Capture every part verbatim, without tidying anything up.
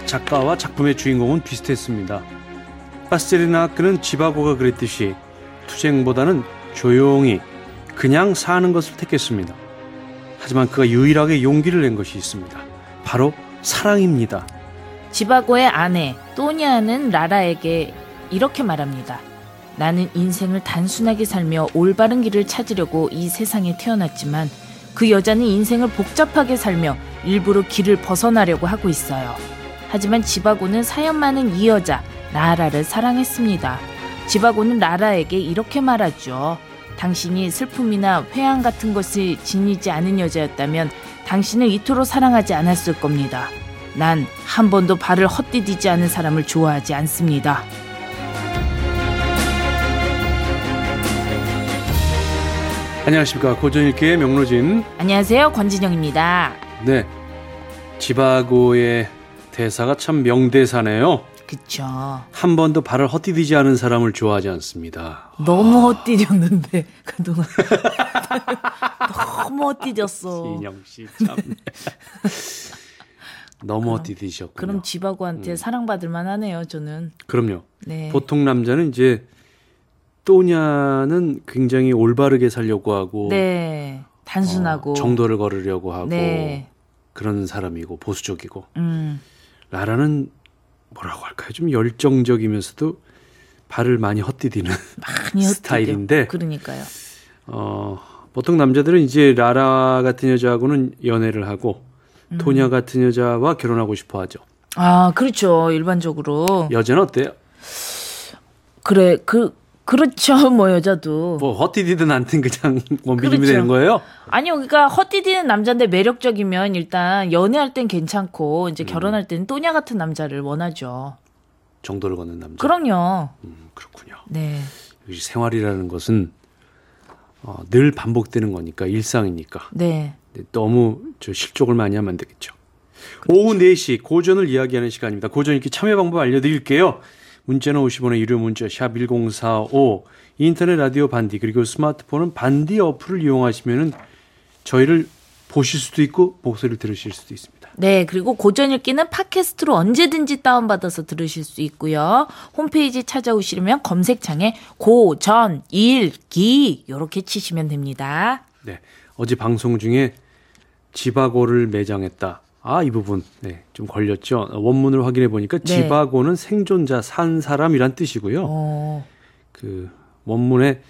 작가와 작품의 주인공은 비슷했습니다. 파스텔리나크는 지바고가 그랬듯이 투쟁보다는 조용히 그냥 사는 것을 택했습니다. 하지만 그가 유일하게 용기를 낸 것이 있습니다. 바로 사랑입니다. 지바고의 아내 또냐는 라라에게 이렇게 말합니다. 나는 인생을 단순하게 살며 올바른 길을 찾으려고 이 세상에 태어났지만 그 여자는 인생을 복잡하게 살며 일부러 길을 벗어나려고 하고 있어요. 하지만 지바고는 사연 많은 이 여자 라라를 사랑했습니다. 지바고는 라라에게 이렇게 말하죠. 당신이 슬픔이나 회한 같은 것을 지니지 않은 여자였다면 당신을 이토록 사랑하지 않았을 겁니다. 난 한 번도 발을 헛디디지 않은 사람을 좋아하지 않습니다. 안녕하십니까. 고전읽기의 명로진. 안녕하세요. 권진영입니다. 네, 지바고의 대사가 참 명대사네요. 그쵸. 한 번도 발을 헛디디지 않은 사람을 좋아하지 않습니다. 너무 헛디뎠는데 그동안 너무 헛디뎠어. 진영씨 참 너무 헛디디셨군요. 그럼 지바고한테 음. 사랑받을 만하네요. 저는. 그럼요. 네. 보통 남자는 이제 또냐는 굉장히 올바르게 살려고 하고 네. 단순하고 어, 정도를 걸으려고 하고 네. 그런 사람이고 보수적이고 음. 라라는 뭐라고 할까요? 좀 열정적이면서도 발을 많이 헛디디는 많이 스타일인데 그러니까요. 어, 보통 남자들은 이제 라라 같은 여자하고는 연애를 하고 음. 토냐 같은 여자와 결혼하고 싶어 하죠. 아, 그렇죠. 일반적으로. 여자는 어때요? 그래, 그 그렇죠. 뭐 여자도 뭐 헛디디든 않든 그냥 원빈님이 그렇죠. 되는 거예요? 아니요, 그러니까 헛디디는 남자인데 매력적이면 일단 연애할 땐 괜찮고 이제 음. 결혼할 때는 또냐 같은 남자를 원하죠. 정도를 걷는 남자. 그럼요. 음, 그렇군요. 네. 역시 생활이라는 것은 어, 늘 반복되는 거니까 일상이니까. 네. 너무 저 실족을 많이 하면 안 되겠죠. 그렇죠. 오후 네 시 고전을 이야기하는 시간입니다. 고전 읽기 참여 방법 알려드릴게요. 문자는 오십 원의 유료 문자 샵 일공사오, 인터넷 라디오 반디, 그리고 스마트폰은 반디 어플을 이용하시면 저희를 보실 수도 있고 목소리를 들으실 수도 있습니다. 네, 그리고 고전 읽기는 팟캐스트로 언제든지 다운받아서 들으실 수 있고요. 홈페이지 찾아오시려면 검색창에 고전 읽기 이렇게 치시면 됩니다. 네, 어제 방송 중에 지바고를 매장했다. 아, 이 부분 네, 좀 걸렸죠. 원문을 확인해 보니까 네. 지바고는 생존자, 산 사람이란 뜻이고요. 오. 그 원문에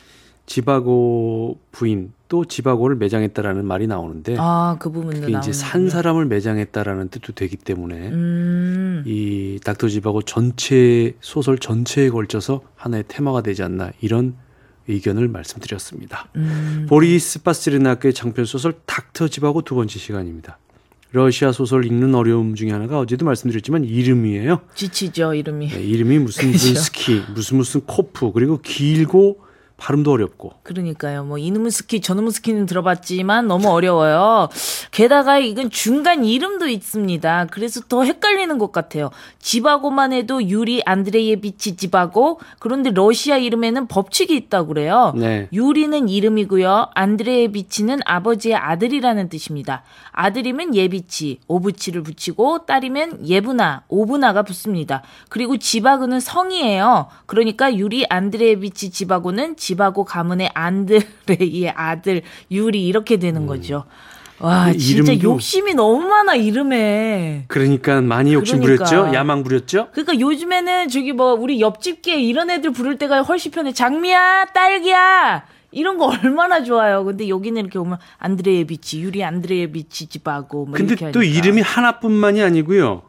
지바고 부인 또 지바고를 매장했다라는 말이 나오는데 아, 그 부분도 그게 이제 산 사람을 매장했다라는 뜻도 되기 때문에 음. 이 닥터 지바고 전체 소설 전체에 걸쳐서 하나의 테마가 되지 않나 이런 의견을 말씀드렸습니다. 음. 보리스 파스텔리나크의 장편 소설 닥터 지바고 두 번째 시간입니다. 러시아 소설 읽는 어려움 중에 하나가 어제도 말씀드렸지만 이름이에요. 지치죠, 이름이. 네, 이름이 무슨 무슨 스키, 무슨 무슨 코프, 그리고 길고 발음도 어렵고. 그러니까요. 뭐 이놈의 스키, 저놈의 스키는 들어봤지만 너무 어려워요. 게다가 이건 중간 이름도 있습니다. 그래서 더 헷갈리는 것 같아요. 지바고만 해도 유리 안드레예비치 지바고, 그런데 러시아 이름에는 법칙이 있다고 그래요. 네. 유리는 이름이고요. 안드레예비치는 아버지의 아들이라는 뜻입니다. 아들이면 예비치, 오부치를 붙이고 딸이면 예부나, 오부나가 붙습니다. 그리고 지바고는 성이에요. 그러니까 유리 안드레예비치 지바고는 지바고 가문의 안드레이의 아들 유리 이렇게 되는 거죠. 와, 진짜 이름도... 욕심이 너무 많아 이름에. 그러니까 많이 욕심 그러니까. 부렸죠? 야망 부렸죠? 그러니까 요즘에는 저기 뭐 우리 옆집게 이런 애들 부를 때가 훨씬 편해. 장미야, 딸기야. 이런 거 얼마나 좋아요. 근데 여기는 이렇게 오면 안드레예비치, 유리 안드레예비치 집하고 뭐 근데 이렇게 또 하니까. 이름이 하나뿐만이 아니고요.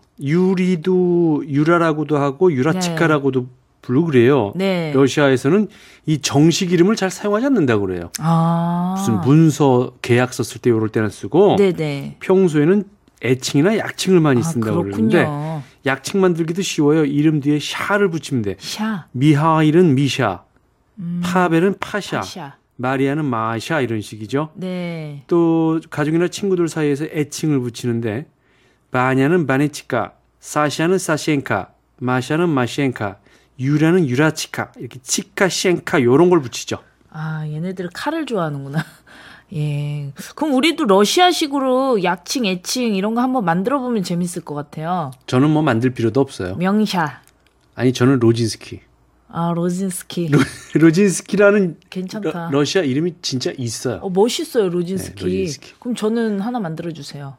유리도 유라라고도 하고 유라치카라고도 네. 부르고 그래요. 네. 러시아에서는 이 정식 이름을 잘 사용하지 않는다고 그래요. 아. 무슨 문서, 계약서 쓸 때 이럴 때는 쓰고 네네. 평소에는 애칭이나 약칭을 많이 쓴다고 아, 그러는데 약칭 만들기도 쉬워요. 이름 뒤에 샤를 붙이면 돼. 샤. 미하일은 미샤, 음. 파벨은 파샤, 파샤, 마리아는 마샤 이런 식이죠. 네. 또 가족이나 친구들 사이에서 애칭을 붙이는데 바냐는 바네치카, 사샤는 사시엔카, 마샤는 마시엔카, 유라는 유라치카, 이렇게 치카, 시엔카 이런 걸 붙이죠. 아, 얘네들 칼을 좋아하는구나. 예. 그럼 우리도 러시아식으로 약칭, 애칭 이런 거 한번 만들어 보면 재밌을 것 같아요. 저는 뭐 만들 필요도 없어요. 명샤. 아니 저는 로진스키. 아, 로진스키. 로, 로진스키라는 괜찮다. 러, 러시아 이름이 진짜 있어요. 어, 멋있어요, 로진스키. 네, 로진스키. 그럼 저는 하나 만들어 주세요.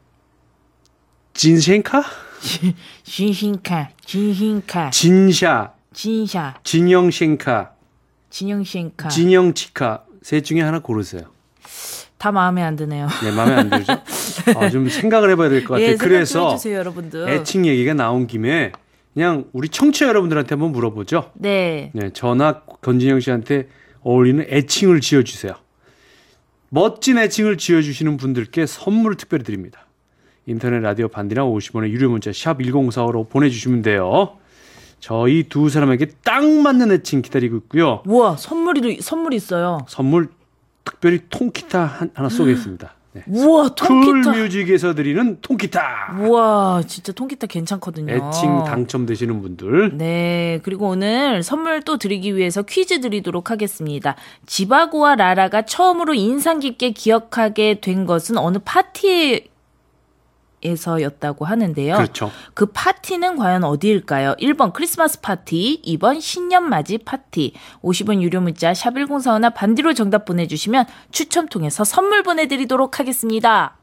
진셴카? 진신카, 진신카, 진샤, 진샤, 진영셴카, 진영신카. 진영치카 셋 중에 하나 고르세요. 다 마음에 안 드네요. 네, 마음에 안 들죠? 아, 좀 생각을 해봐야 될 것 같아요. 예, 그래서 해주세요, 여러분들. 애칭 얘기가 나온 김에 그냥 우리 청취자 여러분들한테 한번 물어보죠. 네. 네, 저나 권진영 씨한테 어울리는 애칭을 지어주세요. 멋진 애칭을 지어주시는 분들께 선물을 특별히 드립니다. 인터넷 라디오 반디나 오십 원의 유료 문자 샵 일공사오로 보내주시면 돼요. 저희 두 사람에게 딱 맞는 애칭 기다리고 있고요. 우와, 선물이, 선물이 있어요. 선물 특별히 통기타 하나 쏘겠습니다. 네. 우와, 통기타. 쿨뮤직에서 드리는 통기타. 우와, 진짜 통기타 괜찮거든요. 애칭 당첨되시는 분들. 네, 그리고 오늘 선물 또 드리기 위해서 퀴즈 드리도록 하겠습니다. 지바고와 라라가 처음으로 인상 깊게 기억하게 된 것은 어느 파티에 에서였다고 하는데요. 그렇죠. 그 파티는 과연 어디일까요? 일 번 크리스마스 파티, 이 번 신년맞이 파티. 오십 원 유료 문자 샵 일공사오나 반디로 정답 보내주시면 추첨 통해서 선물 보내드리도록 하겠습니다.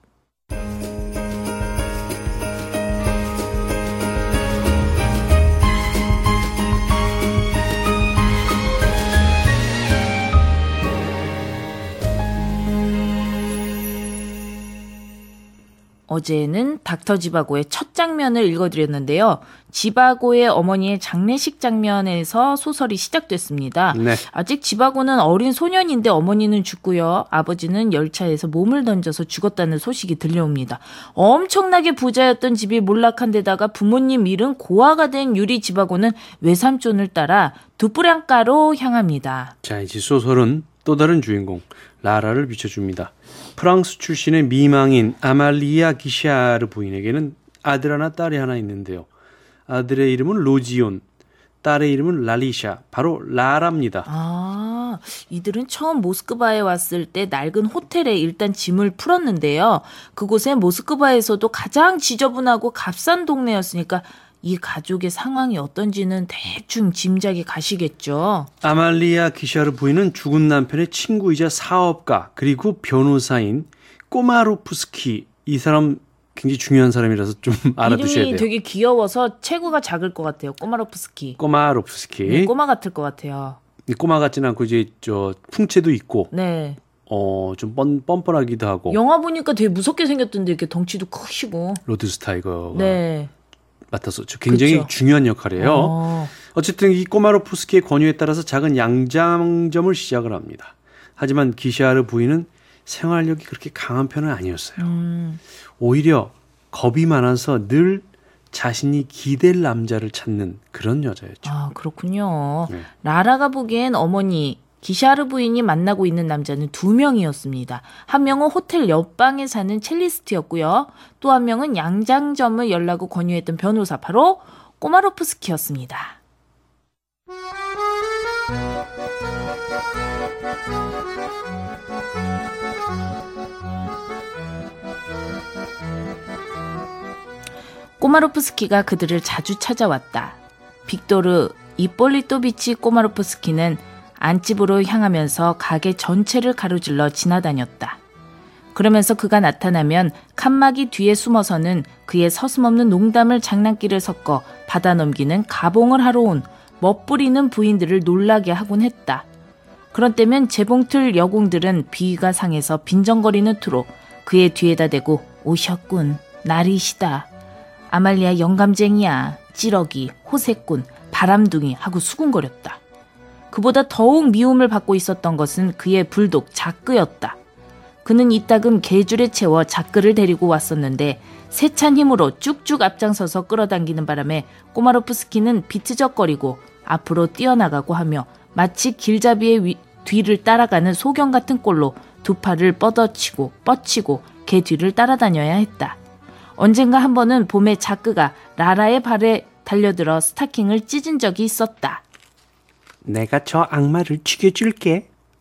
어제는 닥터 지바고의 첫 장면을 읽어드렸는데요. 지바고의 어머니의 장례식 장면에서 소설이 시작됐습니다. 네. 아직 지바고는 어린 소년인데 어머니는 죽고요. 아버지는 열차에서 몸을 던져서 죽었다는 소식이 들려옵니다. 엄청나게 부자였던 집이 몰락한 데다가 부모님 잃은 고아가 된 유리 지바고는 외삼촌을 따라 두뿌량가로 향합니다. 자, 이제 소설은 또 다른 주인공 라라를 비춰줍니다. 프랑스 출신의 미망인 아말리아 기샤르 부인에게는 아들 하나 딸이 하나 있는데요. 아들의 이름은 로지온, 딸의 이름은 랄리샤, 바로 라라입니다. 아, 이들은 처음 모스크바에 왔을 때 낡은 호텔에 일단 짐을 풀었는데요. 그곳에 모스크바에서도 가장 지저분하고 값싼 동네였으니까 이 가족의 상황이 어떤지는 대충 짐작이 가시겠죠. 아말리아 기샤르 부인은 죽은 남편의 친구이자 사업가 그리고 변호사인 꼬마로프스키, 이 사람 굉장히 중요한 사람이라서 좀 알아두셔야 이름이 돼요. 되게 귀여워서 체구가 작을 것 같아요. 꼬마로프스키. 꼬마로프스키. 네, 꼬마 같을 것 같아요. 꼬마 같지는 않고 이제 저 풍채도 있고 네. 어 좀 뻔 뻔뻔하기도 하고. 영화 보니까 되게 무섭게 생겼던데 이렇게 덩치도 크시고. 로드 스타이거가 네. 맡았었죠. 굉장히 그쵸. 중요한 역할이에요. 어. 어쨌든 이 꼬마로프스키의 권유에 따라서 작은 양장점을 시작을 합니다. 하지만 기샤르 부인은 생활력이 그렇게 강한 편은 아니었어요. 음. 오히려 겁이 많아서 늘 자신이 기댈 남자를 찾는 그런 여자였죠. 아, 그렇군요. 네. 라라가 보기엔 어머니 기샤르 부인이 만나고 있는 남자는 두 명이었습니다. 한 명은 호텔 옆방에 사는 첼리스트였고요. 또 한 명은 양장점을 열라고 권유했던 변호사, 바로 꼬마로프스키였습니다. 꼬마로프스키가 그들을 자주 찾아왔다. 빅토르 이폴리토비치 꼬마로프스키는 안집으로 향하면서 가게 전체를 가로질러 지나다녔다. 그러면서 그가 나타나면 칸막이 뒤에 숨어서는 그의 서슴없는 농담을 장난기를 섞어 받아넘기는 가봉을 하러 온 멋부리는 부인들을 놀라게 하곤 했다. 그런 때면 재봉틀 여공들은 비위가 상해서 빈정거리는 투로 그의 뒤에다 대고 오셨군, 날이시다. 아말리아 영감쟁이야, 찌러기, 호세꾼, 바람둥이 하고 수군거렸다. 그보다 더욱 미움을 받고 있었던 것은 그의 불독 자크였다. 그는 이따금 개줄에 채워 자크를 데리고 왔었는데 세찬 힘으로 쭉쭉 앞장서서 끌어당기는 바람에 꼬마로프스키는 비트적거리고 앞으로 뛰어나가고 하며 마치 길잡이의 위, 뒤를 따라가는 소경 같은 꼴로 두 팔을 뻗어치고 뻗치고 개 뒤를 따라다녀야 했다. 언젠가 한 번은 봄에 자크가 라라의 발에 달려들어 스타킹을 찢은 적이 있었다. 내가 저 악마를 죽여줄게.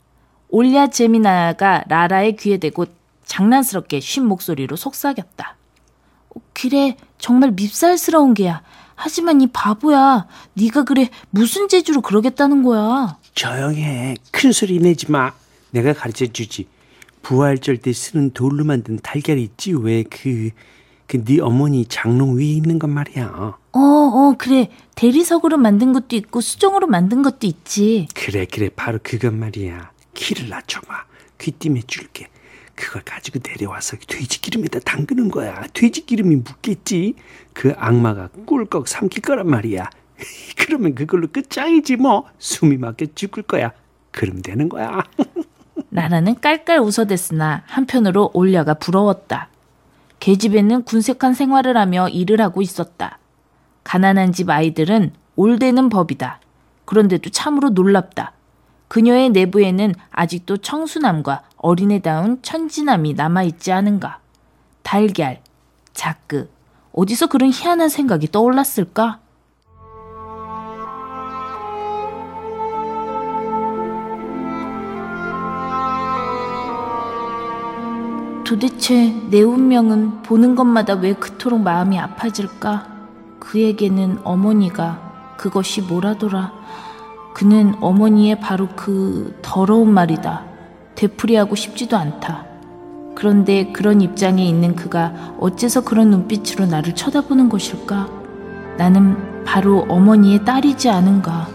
올랴 제미나가 라라의 귀에 대고 장난스럽게 쉰 목소리로 속삭였다. 어, 그래, 정말 밉살스러운 게야. 하지만 이 바보야, 네가 그래 무슨 재주로 그러겠다는 거야. 조용해. 큰 소리 내지 마. 내가 가르쳐주지. 부활절 때 쓰는 돌로 만든 달걀 있지? 왜 그... 그 네 어머니 장롱 위에 있는 건 말이야. 어, 어, 그래. 대리석으로 만든 것도 있고 수정으로 만든 것도 있지. 그래, 그래. 바로 그건 말이야. 키를 낮춰봐. 귀띔해 줄게. 그걸 가지고 내려와서 돼지 기름에다 담그는 거야. 돼지 기름이 묻겠지. 그 악마가 꿀꺽 삼킬 거란 말이야. 그러면 그걸로 끝장이지 뭐. 숨이 막혀 죽을 거야. 그럼 되는 거야. 라라는 깔깔 웃어댔으나 한편으로 올랴가 부러웠다. 계집애는 군색한 생활을 하며 일을 하고 있었다. 가난한 집 아이들은 올대는 법이다. 그런데도 참으로 놀랍다. 그녀의 내부에는 아직도 청순함과 어린애다운 천진함이 남아있지 않은가. 달걀, 자크, 어디서 그런 희한한 생각이 떠올랐을까? 도대체 내 운명은 보는 것마다 왜 그토록 마음이 아파질까? 그에게는 어머니가 그것이 뭐라더라. 그는 어머니의 바로 그 더러운 말이다. 되풀이하고 싶지도 않다. 그런데 그런 입장에 있는 그가 어째서 그런 눈빛으로 나를 쳐다보는 것일까? 나는 바로 어머니의 딸이지 않은가.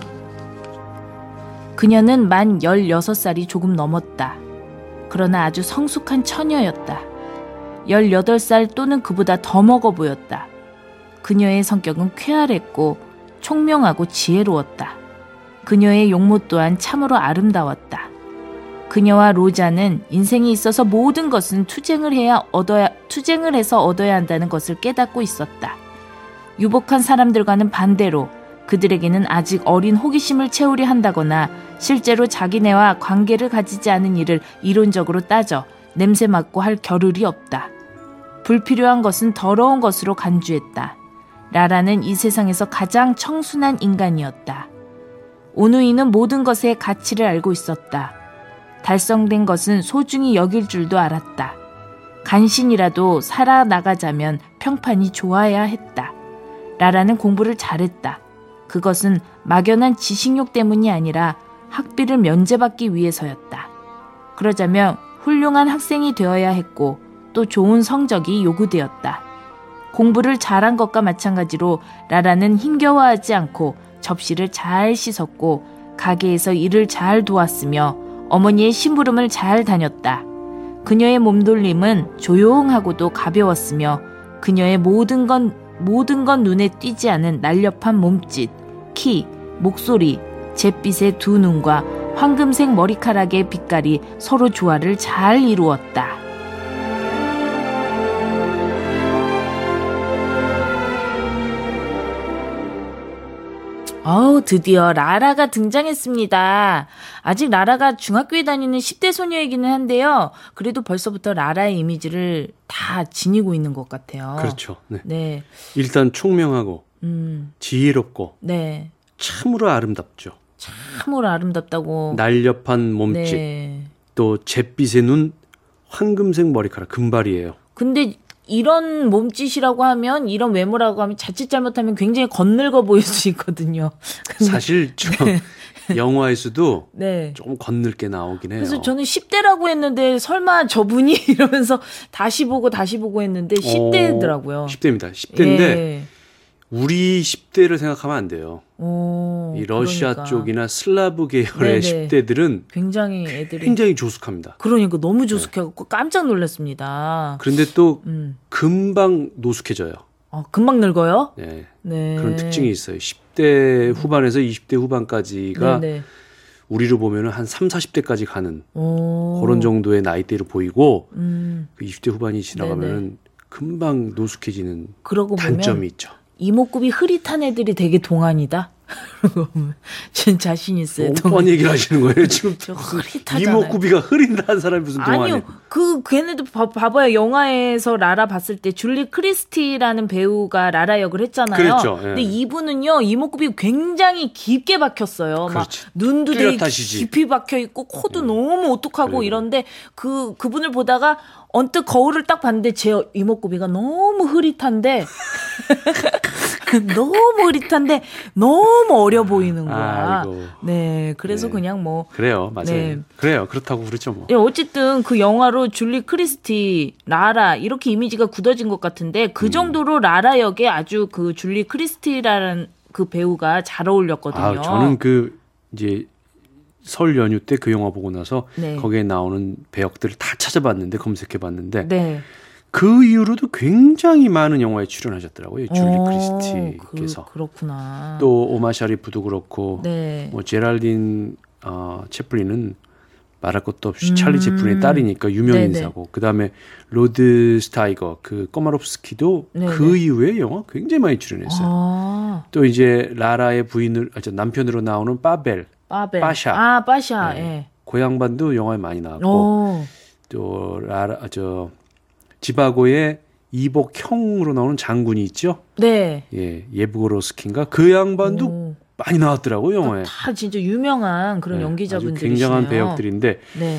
그녀는 만 열여섯 살이 조금 넘었다. 그러나 아주 성숙한 처녀였다. 열여덟 살 또는 그보다 더 먹어 보였다. 그녀의 성격은 쾌활했고 총명하고 지혜로웠다. 그녀의 용모 또한 참으로 아름다웠다. 그녀와 로자는 인생에 있어서 모든 것은 투쟁을 해야 얻어야, 투쟁을 해서 얻어야 한다는 것을 깨닫고 있었다. 유복한 사람들과는 반대로 그들에게는 아직 어린 호기심을 채우려 한다거나 실제로 자기네와 관계를 가지지 않은 일을 이론적으로 따져 냄새 맡고 할 겨를이 없다. 불필요한 것은 더러운 것으로 간주했다. 라라는 이 세상에서 가장 청순한 인간이었다. 오누이는 모든 것의 가치를 알고 있었다. 달성된 것은 소중히 여길 줄도 알았다. 간신이라도 살아나가자면 평판이 좋아야 했다. 라라는 공부를 잘했다. 그것은 막연한 지식욕 때문이 아니라 학비를 면제받기 위해서였다. 그러자면 훌륭한 학생이 되어야 했고 또 좋은 성적이 요구되었다. 공부를 잘한 것과 마찬가지로 라라는 힘겨워하지 않고 접시를 잘 씻었고 가게에서 일을 잘 도왔으며 어머니의 심부름을 잘 다녔다. 그녀의 몸돌림은 조용하고도 가벼웠으며 그녀의 모든 건 모든 건 눈에 띄지 않은 날렵한 몸짓, 키, 목소리, 잿빛의 두 눈과 황금색 머리카락의 빛깔이 서로 조화를 잘 이루었다. 어우, 드디어 라라가 등장했습니다. 아직 라라가 중학교에 다니는 십 대 소녀이기는 한데요. 그래도 벌써부터 라라의 이미지를 다 지니고 있는 것 같아요. 그렇죠. 네. 네. 일단 총명하고 음. 지혜롭고 네. 참으로 아름답죠. 참으로 아름답다고. 날렵한 몸짓, 네. 또 잿빛의 눈, 황금색 머리카락, 금발이에요. 근데 이런 몸짓이라고 하면, 이런 외모라고 하면 자칫 잘못하면 굉장히 건늙어 보일 수 있거든요. 근데, 사실 저 네. 영화에서도 네. 조금 건늙게 나오긴 해요. 그래서 저는 십 대라고 했는데 설마 저분이 이러면서 다시 보고 다시 보고 했는데 십 대더라고요. 어, 십 대입니다. 십 대인데 예. 우리 십 대를 생각하면 안 돼요. 오, 이 러시아 그러니까. 쪽이나 슬라브 계열의 네네. 십 대들은 굉장히 애들이 굉장히 조숙합니다. 그러니까 너무 조숙해갖고 깜짝 놀랐습니다. 그런데 또 음. 금방 노숙해져요. 어, 금방 늙어요? 네. 네. 그런 특징이 있어요. 십 대 후반에서 이십 대 후반까지가 네네. 우리로 보면 한 삼, 사십 대까지 가는 오. 그런 정도의 나이대로 보이고 음. 그 이십 대 후반이 지나가면 금방 노숙해지는 그러고 단점이 보면 있죠. 이목구비 흐릿한 애들이 되게 동안이다. 전 자신 있어요. 뻔 얘기를 하시는 거예요. 지금 저 흐릿하잖아요. 이목구비가 흐린다는 사람이 무슨 동안에. 아니요. 그 걔네도 봐, 봐봐요. 영화에서 라라 봤을 때 줄리 크리스티라는 배우가 라라 역을 했잖아요. 그랬죠. 예. 근데 이분은요. 이목구비 굉장히 깊게 박혔어요. 막 그렇지. 눈도 되게 뚜렷하시지. 깊이 박혀 있고 코도 음. 너무 오똑하고 그래, 이런데 그 그분을 보다가 언뜻 거울을 딱 봤는데 제 이목구비가 너무 흐릿한데 너무 흐릿한데 너무 어려 보이는 거야. 아이고. 네, 그래서 네. 그냥 뭐 그래요, 맞아요. 네. 그래요, 그렇다고 그렇죠 뭐. 예, 어쨌든 그 영화로 줄리 크리스티, 라라 이렇게 이미지가 굳어진 것 같은데 그 정도로 라라 역에 아주 그 줄리 크리스티라는 그 배우가 잘 어울렸거든요. 아, 저는 그 이제 설 연휴 때 그 영화 보고 나서 네. 거기에 나오는 배역들을 다 찾아봤는데 검색해봤는데 네. 그 이후로도 굉장히 많은 영화에 출연하셨더라고요. 줄리 어, 크리스티께서. 그, 그렇구나. 또 오마 샤리프도 그렇고 네. 뭐 제랄딘 어, 채플린은 말할 것도 없이 음. 찰리 채플린의 딸이니까 유명 네네. 인사고 그다음에 로드 스타이거 그 꼬마롭스키도 네네. 그 이후에 영화 굉장히 많이 출연했어요. 아, 또 이제 라라의 부인을 아, 저 남편으로 나오는 빠벨 빠벨. 빠샤. 아, 빠샤. 네. 예. 고향반도 영화에 많이 나왔고 오. 또 라라 아, 저 지바고의 이복형으로 나오는 장군이 있죠. 네. 예, 예브고로스킨가 그 양반도 오. 많이 나왔더라고요 영화에. 다 진짜 유명한 그런 네, 연기자분들이시네요. 아주 굉장한 배역들인데 네.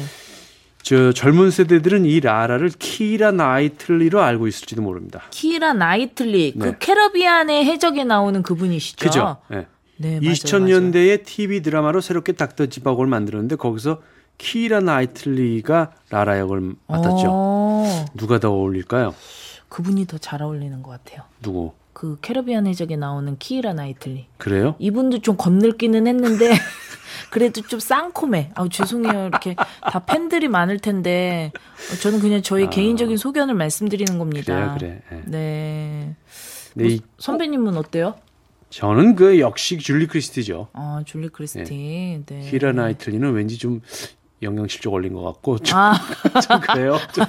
저 젊은 세대들은 이 라라를 키라 나이틀리로 알고 있을지도 모릅니다. 키라 나이틀리, 그 네. 캐러비안의 해적에 나오는 그분이시죠. 그죠? 예. 네, 맞아요, 이천 년대에 티비 드라마로 새롭게 닥터 지바고를 만들었는데 거기서 키라 나이틀리가 라라 역을 맞아요. 맡았죠. 어, 누가 더 어울릴까요? 그분이 더 잘 어울리는 것 같아요. 누구? 그 캐러비안 해적에 나오는 키라 나이틀리. 그래요? 이분도 좀 건늙기는 했는데 그래도 좀 쌍콤해. 아우 죄송해요. 이렇게 다 팬들이 많을 텐데 저는 그냥 저희 아. 개인적인 소견을 말씀드리는 겁니다. 그래요, 그래. 예. 네. 네, 이- 선배님은 어때요? 저는 그 역시 줄리 크리스티죠. 아 줄리 크리스티. 네. 키라 나이틀리는 왠지 좀 영양실조 걸린 것 같고 좀, 아, 좀 그래요. 좀.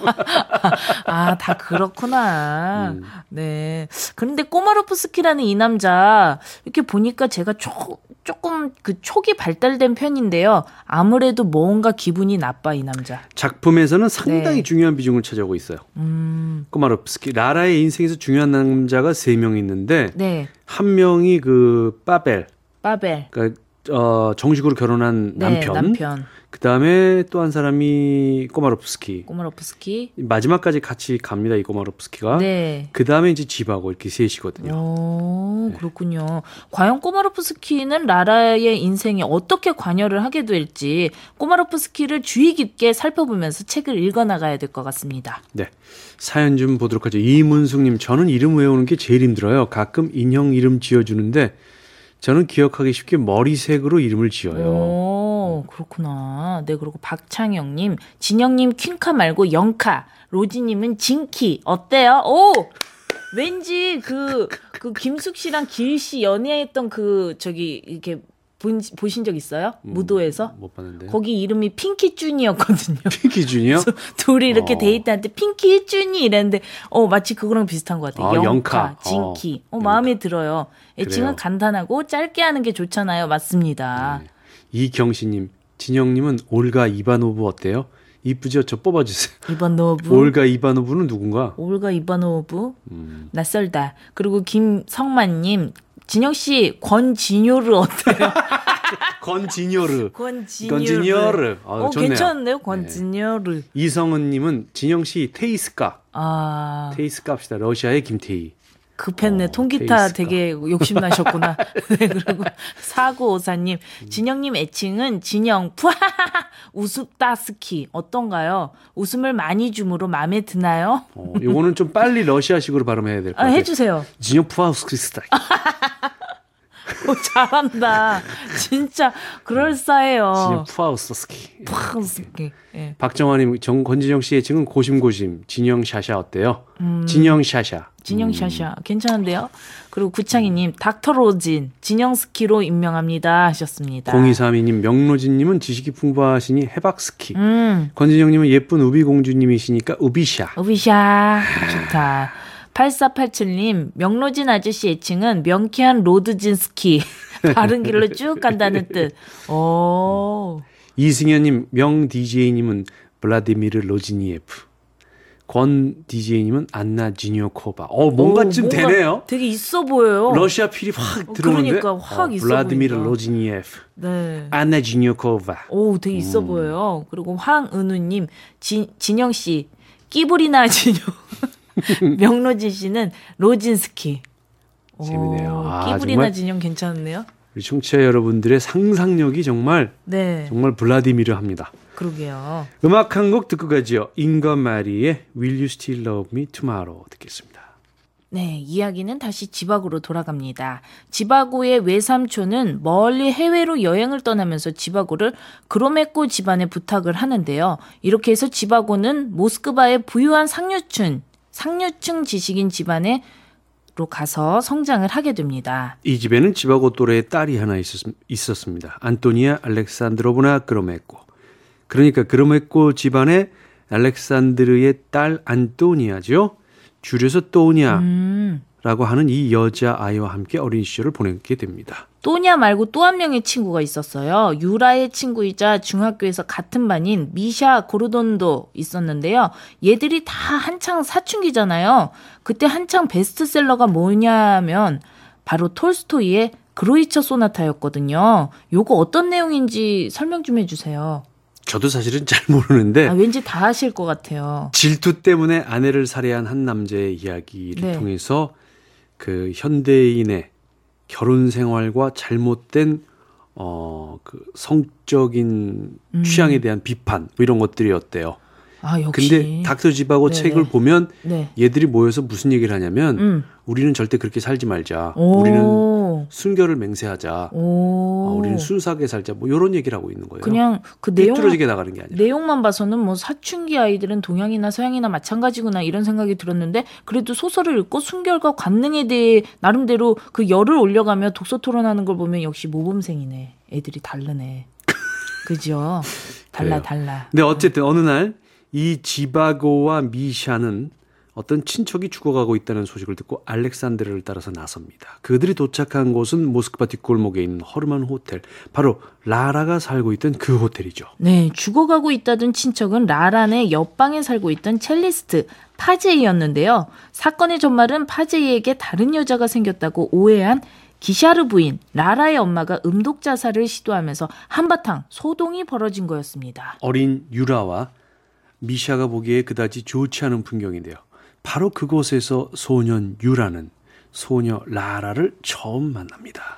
아, 다 그렇구나. 음. 네. 그런데 꼬마로프스키라는 이 남자, 이렇게 보니까 제가 조, 조금 그 촉이 발달된 편인데요. 아무래도 뭔가 기분이 나빠, 이 남자. 작품에서는 상당히 네. 중요한 비중을 차지하고 있어요. 음, 꼬마롭스키. 라라의 인생에서 중요한 남자가 세 명 있는데 네. 한 명이 그 빠벨, 빠벨. 그러니까 어, 정식으로 결혼한 네, 남편. 남편. 그 다음에 또 한 사람이 꼬마롭스키. 꼬마로프스키. 마지막까지 같이 갑니다. 이 꼬마롭스키가. 네. 그 다음에 이제 집하고 이렇게 셋이거든요. 오, 그렇군요. 과연 꼬마로프스키는 라라의 인생에 어떻게 관여를 하게 될지 꼬마로프스키를 주의 깊게 살펴보면서 책을 읽어나가야 될 것 같습니다. 네. 사연 좀 보도록 하죠. 이문숙님, 저는 이름 외우는 게 제일 힘들어요. 가끔 인형 이름 지어주는데 저는 기억하기 쉽게 머리색으로 이름을 지어요. 오, 그렇구나. 네, 그리고 박창영님, 진영님 퀸카 말고 영카, 로지님은 진키. 어때요? 오! 왠지 그, 그 김숙 씨랑 길 씨 연애했던 그, 저기, 이렇게 본, 보신 적 있어요? 무도에서? 못 봤는데. 거기 이름이 핑키준이었거든요. 핑키준이요? 둘이 이렇게 어. 데이트할 때 핑키준이 이랬는데, 어, 마치 그거랑 비슷한 것 같아요. 아, 영카, 영카. 진키. 어, 어, 마음에 들어요. 애칭은 그래요. 간단하고 짧게 하는 게 좋잖아요. 맞습니다. 네. 이경씨님, 진영님은 올가 이바노브 어때요? 이쁘죠? 저 뽑아주세요. 이바노브. 올가 이바노브는 누군가? 올가 이바노브. 음. 낯설다. 그리고 김성만님, 진영씨, 권진요르 어때요? 건지녀르. 권진요르. 건지녀르. 아, 어, 좋네요. 괜찮은데요? 권진요르. 이성은님은 진영씨 테이스카. 아, 테이스카 합시다. 러시아의 김태희. 급했네. 어, 통기타 테이스카. 되게 욕심나셨구나. 네, 그리고 사구오사님, 진영님 애칭은 진영, 푸하하하, 우습다스키. 어떤가요? 웃음을 많이 줌으로 마음에 드나요? 어, 요거는 좀 빨리 러시아식으로 발음해야 될 것 아, 같아요. 해주세요. 진영 푸하우스크리스타. 오, 잘한다. 진짜 그럴싸해요. 진영 푸하우스키. 푸하우스키. 예. 박정환님, 정 권진영 씨의 지금 고심고심. 진영 샤샤 어때요? 진영 샤샤. 진영 샤샤 괜찮은데요? 그리고 구창희님 닥터 로진 진영 스키로 임명합니다 하셨습니다. 공이삼이님, 명로진님은 지식이 풍부하시니 해박스키. 음, 권진영님은 예쁜 우비공주님이시니까 우비샤. 우비샤 좋다. 팔사팔칠님 명로진 아저씨 애칭은 명쾌한 로드진스키. 바른 길로 쭉 간다는 뜻. 오. 이승현님 명 디제이님은 블라디미르 로지니예프. 권 디제이님은 안나 지니오코바. 어 뭔가 좀 뭔가 되네요. 되게 있어 보여요. 러시아 필이 확 들어오는데. 그러니까 확 어, 있어 블라디미르 보인다. 로지니예프. 네. 안나 지니오코바. 오, 되게 있어 음. 보여요. 그리고 황은우님, 진, 진영 씨, 끼부리나 진영. 명로진 씨는 로진스키. 오, 재미네요. 아, 끼부리나 정말. 진영 괜찮네요. 우리 청취자 여러분들의 상상력이 정말 네, 정말 블라디미르 합니다. 그러게요. 음악 한 곡 듣고 가지요. 잉거 마리의 Will You Still Love Me Tomorrow 듣겠습니다. 네, 이야기는 다시 지바고로 돌아갑니다. 지바고의 외삼촌은 멀리 해외로 여행을 떠나면서 지바고를 그로메코 집안에 부탁을 하는데요. 이렇게 해서 지바고는 모스크바의 부유한 상류층, 상류층 지식인 집안에 로 가서 성장을 하게 됩니다. 이 집에는 지바고 또래의 딸이 하나 있었, 있었습니다. 안토니아 알렉산드로브나 그로메코. 그러니까 그로메코 집안의 알렉산드르의 딸 안토니아죠. 줄여서 또냐라고 음, 하는 이 여자 아이와 함께 어린 시절을 보내게 됩니다. 또냐 말고 또 한 명의 친구가 있었어요. 유라의 친구이자 중학교에서 같은 반인 미샤 고르돈도 있었는데요. 얘들이 다 한창 사춘기잖아요. 그때 한창 베스트셀러가 뭐냐면 바로 톨스토이의 그로이처 소나타였거든요. 요거 어떤 내용인지 설명 좀 해주세요. 저도 사실은 잘 모르는데 아, 왠지 다 아실 것 같아요. 질투 때문에 아내를 살해한 한 남자의 이야기를 네. 통해서 그 현대인의 결혼 생활과 잘못된 어, 그 성적인 음. 취향에 대한 비판 뭐 이런 것들이었대요. 아, 역시. 근데 닥터 집하고 네네. 책을 보면 네. 얘들이 모여서 무슨 얘기를 하냐면 음. 우리는 절대 그렇게 살지 말자. 오. 우리는 순결을 맹세하자. 오. 어, 우리는 순수하게 살자. 뭐 이런 얘기를 하고 있는 거예요. 그냥 그 내용 삐뚤어지게 나가는 게 아니라. 내용만 봐서는 뭐 사춘기 아이들은 동양이나 서양이나 마찬가지구나 이런 생각이 들었는데 그래도 소설을 읽고 순결과 관능에 대해 나름대로 그 열을 올려가며 독서 토론하는 걸 보면 역시 모범생이네. 애들이 다르네. 그죠? 달라 그래요. 달라. 근데 어쨌든 어느 날 이 지바고와 미샤는 어떤 친척이 죽어가고 있다는 소식을 듣고 알렉산드르를 따라서 나섭니다. 그들이 도착한 곳은 모스크바 뒷골목에 있는 허름한 호텔, 바로 라라가 살고 있던 그 호텔이죠. 네, 죽어가고 있다던 친척은 라란의 옆방에 살고 있던 첼리스트 파제이였는데요. 사건의 전말은 파제이에게 다른 여자가 생겼다고 오해한 기샤르 부인 라라의 엄마가 음독 자살을 시도하면서 한바탕 소동이 벌어진 거였습니다. 어린 유라와 미샤가 보기에 그다지 좋지 않은 풍경인데요. 바로 그곳에서 소년 유라는 소녀 라라를 처음 만납니다.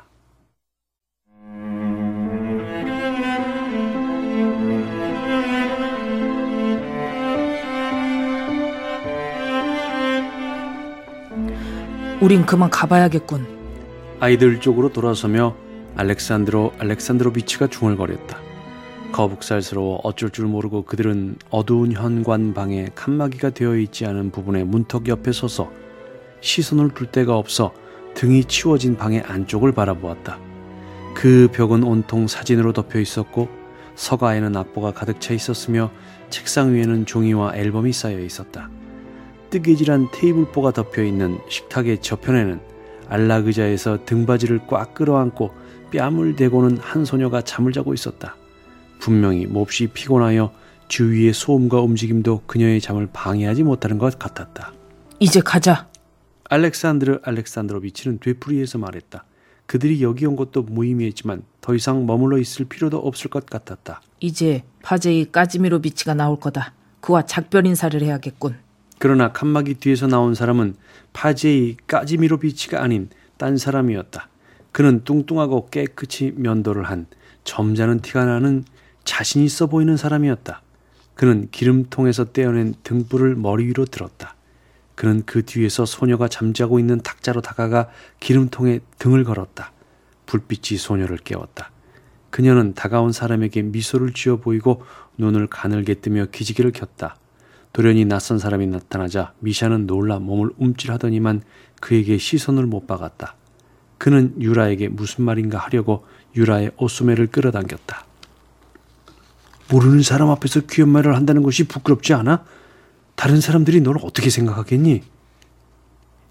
우린 그만 가봐야겠군. 아이들 쪽으로 돌아서며 알렉산드로 알렉산드로비치가 중얼거렸다. 거북살스러워 어쩔 줄 모르고 그들은 어두운 현관 방에 칸막이가 되어 있지 않은 부분의 문턱 옆에 서서 시선을 둘 데가 없어 등이 치워진 방의 안쪽을 바라보았다. 그 벽은 온통 사진으로 덮여 있었고 서가에는 악보가 가득 차 있었으며 책상 위에는 종이와 앨범이 쌓여 있었다. 뜨개질한 테이블보가 덮여 있는 식탁의 저편에는 안락 의자에서 등받이를 꽉 끌어안고 뺨을 대고는 한 소녀가 잠을 자고 있었다. 분명히 몹시 피곤하여 주위의 소음과 움직임도 그녀의 잠을 방해하지 못하는 것 같았다. 이제 가자. 알렉산드르 알렉산드로비치는 되풀이해서 말했다. 그들이 여기 온 것도 무의미했지만 더 이상 머물러 있을 필요도 없을 것 같았다. 이제 파제이 까지미로비치가 나올 거다. 그와 작별 인사를 해야겠군. 그러나 칸막이 뒤에서 나온 사람은 파제이 까지미로비치가 아닌 딴 사람이었다. 그는 뚱뚱하고 깨끗이 면도를 한 점잖은 티가 나는 자신 있어 보이는 사람이었다. 그는 기름통에서 떼어낸 등불을 머리 위로 들었다. 그는 그 뒤에서 소녀가 잠자고 있는 탁자로 다가가 기름통에 등을 걸었다. 불빛이 소녀를 깨웠다. 그녀는 다가온 사람에게 미소를 지어 보이고 눈을 가늘게 뜨며 기지개를 켰다. 돌연히 낯선 사람이 나타나자 미샤는 놀라 몸을 움찔하더니만 그에게 시선을 못 박았다. 그는 유라에게 무슨 말인가 하려고 유라의 옷소매를 끌어당겼다. 모르는 사람 앞에서 귀한 말을 한다는 것이 부끄럽지 않아? 다른 사람들이 너를 어떻게 생각하겠니?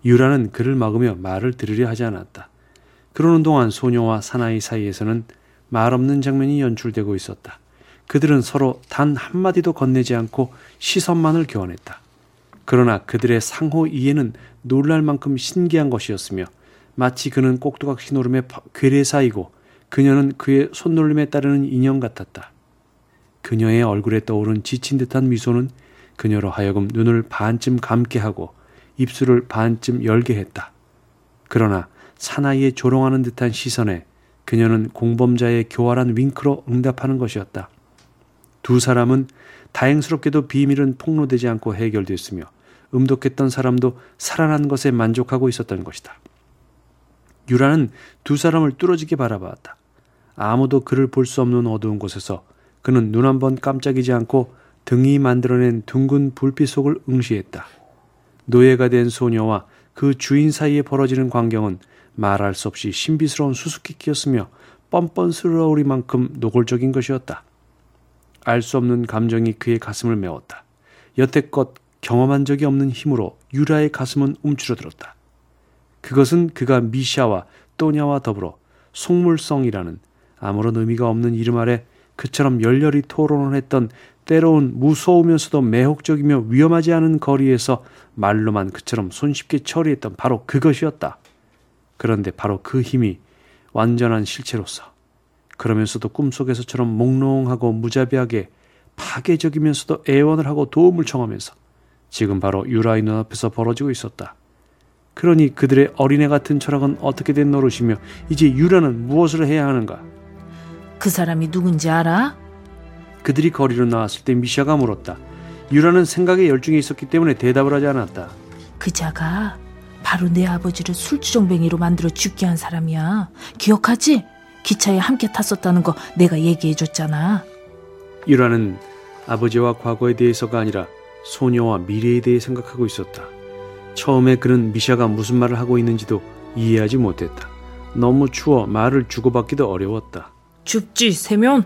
유라는 그를 막으며 말을 들으려 하지 않았다. 그러는 동안 소녀와 사나이 사이에서는 말 없는 장면이 연출되고 있었다. 그들은 서로 단 한마디도 건네지 않고 시선만을 교환했다. 그러나 그들의 상호 이해는 놀랄 만큼 신기한 것이었으며 마치 그는 꼭두각 신호름의 괴뢰사이고 그녀는 그의 손놀림에 따르는 인형 같았다. 그녀의 얼굴에 떠오른 지친 듯한 미소는 그녀로 하여금 눈을 반쯤 감게 하고 입술을 반쯤 열게 했다. 그러나 사나이의 조롱하는 듯한 시선에 그녀는 공범자의 교활한 윙크로 응답하는 것이었다. 두 사람은 다행스럽게도 비밀은 폭로되지 않고 해결됐으며 음독했던 사람도 살아난 것에 만족하고 있었던 것이다. 유라는 두 사람을 뚫어지게 바라봤다. 아무도 그를 볼 수 없는 어두운 곳에서 그는 눈 한 번 깜짝이지 않고 등이 만들어낸 둥근 불빛 속을 응시했다. 노예가 된 소녀와 그 주인 사이에 벌어지는 광경은 말할 수 없이 신비스러운 수수께끼였으며 뻔뻔스러우리만큼 노골적인 것이었다. 알 수 없는 감정이 그의 가슴을 메웠다. 여태껏 경험한 적이 없는 힘으로 유라의 가슴은 움츠러들었다. 그것은 그가 미샤와 또냐와 더불어 속물성이라는 아무런 의미가 없는 이름 아래 그처럼 열렬히 토론을 했던 때로는 무서우면서도 매혹적이며 위험하지 않은 거리에서 말로만 그처럼 손쉽게 처리했던 바로 그것이었다. 그런데 바로 그 힘이 완전한 실체로서 그러면서도 꿈속에서처럼 몽롱하고 무자비하게 파괴적이면서도 애원을 하고 도움을 청하면서 지금 바로 유라의 눈앞에서 벌어지고 있었다. 그러니 그들의 어린애 같은 철학은 어떻게 된 노릇이며 이제 유라는 무엇을 해야 하는가? 그 사람이 누군지 알아? 그들이 거리로 나왔을 때 미샤가 물었다. 유라는 생각에 열중해 있었기 때문에 대답을 하지 않았다. 그 자가 바로 내 아버지를 술주정뱅이로 만들어 죽게 한 사람이야. 기억하지? 기차에 함께 탔었다는 거 내가 얘기해줬잖아. 유라는 아버지와 과거에 대해서가 아니라 소녀와 미래에 대해 생각하고 있었다. 처음에 그는 미샤가 무슨 말을 하고 있는지도 이해하지 못했다. 너무 추워 말을 주고받기도 어려웠다. 춥지, 세면?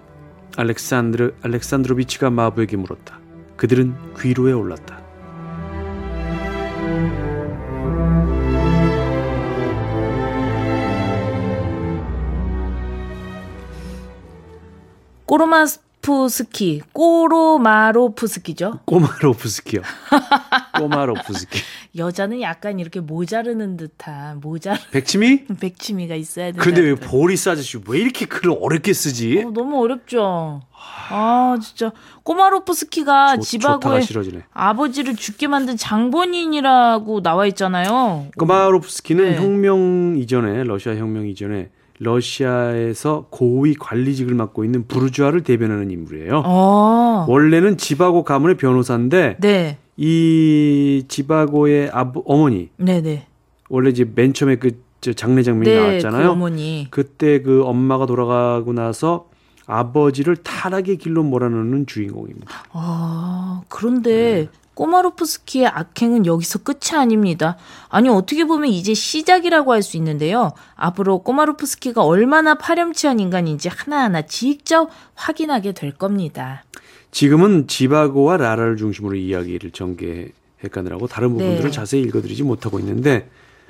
알렉산드르, 알렉산드로비치가 마부에게 물었다. 그들은 귀로에 올랐다. 꼬로마스프스키, 꼬로마로프스키죠? 꼬마로프스키요. 꼬마로프스키. 여자는 약간 이렇게 모자르는 듯한 모자 백치미? 백치미가 있어야 된다. 근데 왜 보리스 아저씨 왜 이렇게 글을 어렵게 쓰지? 어, 너무 어렵죠. 아 진짜 꼬마로프스키가 조, 지바고의 아버지를 죽게 만든 장본인이라고 나와 있잖아요. 꼬마로프스키는 네. 혁명 이전에 러시아 혁명 이전에 러시아에서 고위 관리직을 맡고 있는 부르주아를 대변하는 인물이에요. 아. 원래는 지바고 가문의 변호사인데 네. 이 지바고의 아버, 어머니 네네. 원래 이제 맨 처음에 그 장례 장면이 네, 나왔잖아요. 그 어머니. 그때 그 엄마가 돌아가고 나서 아버지를 타락의 길로 몰아넣는 주인공입니다. 아 그런데 네. 꼬마로프스키의 악행은 여기서 끝이 아닙니다. 아니 어떻게 보면 이제 시작이라고 할 수 있는데요. 앞으로 꼬마로프스키가 얼마나 파렴치한 인간인지 하나하나 직접 확인하게 될 겁니다. 지금은 지바고와 라라를 중심으로 이야기를 전개해가느라고 다른 부분들을 네. 자세히 읽어드리지 못하고 있는데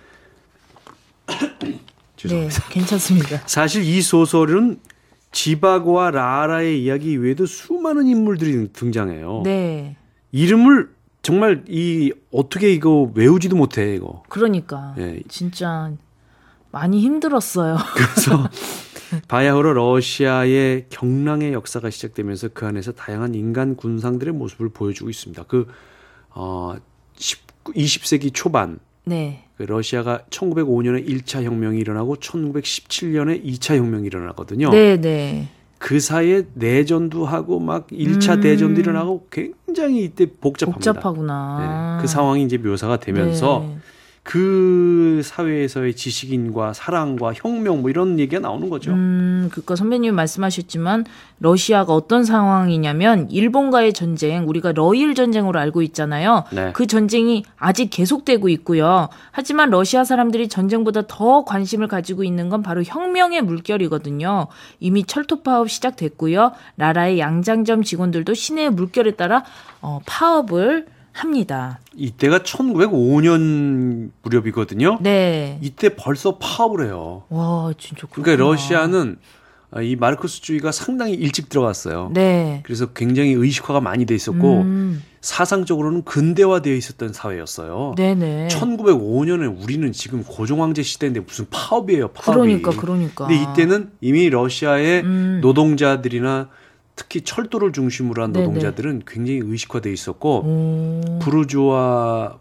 죄송합니다. 네, 괜찮습니다. 사실 이 소설은 지바고와 라라의 이야기 외에도 수많은 인물들이 등장해요. 네. 이름을 정말 이 어떻게 이거 외우지도 못해 이거. 그러니까 네. 진짜 많이 힘들었어요. 그래서 바야흐로 러시아의 경랑의 역사가 시작되면서 그 안에서 다양한 인간 군상들의 모습을 보여주고 있습니다. 그 어, 이십 세기 초반 네. 그 러시아가 천구백오 년에 일 차 혁명이 일어나고 천구백십칠 년에 이 차 혁명이 일어나거든요. 네, 네. 그 사이에 내전도 하고 막 일 차 음. 대전도 일어나고 굉장히 이때 복잡합니다. 복잡하구나. 네, 그 상황이 이제 묘사가 되면서 네. 그 사회에서의 지식인과 사랑과 혁명 뭐 이런 얘기가 나오는 거죠. 음, 그러니까 선배님이 말씀하셨지만 러시아가 어떤 상황이냐면 일본과의 전쟁, 우리가 러일 전쟁으로 알고 있잖아요. 네. 그 전쟁이 아직 계속되고 있고요. 하지만 러시아 사람들이 전쟁보다 더 관심을 가지고 있는 건 바로 혁명의 물결이거든요. 이미 철도 파업 시작됐고요. 나라의 양장점 직원들도 시내의 물결에 따라 어, 파업을 합니다. 이때가 천구백오 년 무렵이거든요. 네. 이때 벌써 파업을 해요. 와, 진짜 그렇구나. 그러니까 러시아는 이 마르크스주의가 상당히 일찍 들어갔어요. 네. 그래서 굉장히 의식화가 많이 돼 있었고 음. 사상적으로는 근대화되어 있었던 사회였어요. 네네. 천구백오 년에 우리는 지금 고종황제 시대인데 무슨 파업이에요, 파업이. 그러니까, 그러니까. 근데 이때는 이미 러시아의 음. 노동자들이나 특히 철도를 중심으로 한 네네. 노동자들은 굉장히 의식화돼 있었고 오. 부르주아